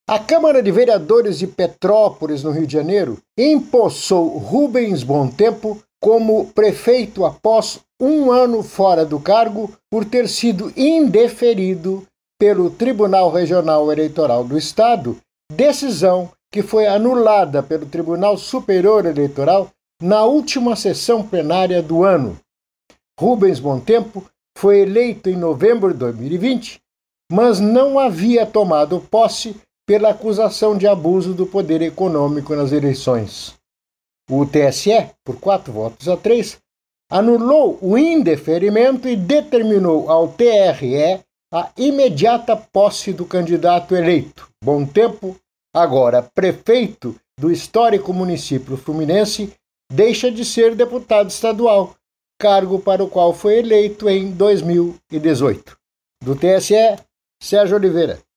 A Câmara de Vereadores de Petrópolis, no Rio de Janeiro, empossou Rubens Bontempo como prefeito após 1 ano fora do cargo por ter sido indeferido pelo Tribunal Regional Eleitoral do Estado, decisão que foi anulada pelo Tribunal Superior Eleitoral na última sessão plenária do ano. Rubens Bontempo foi eleito em novembro de 2020, mas não havia tomado posse pela acusação de abuso do poder econômico nas eleições. O TSE, por 4 votos a 3, anulou o indeferimento e determinou ao TRE a imediata posse do candidato eleito. Bontempo, agora prefeito do histórico município fluminense, deixa de ser deputado estadual, cargo para o qual foi eleito em 2018. Do TSE, Sérgio Oliveira.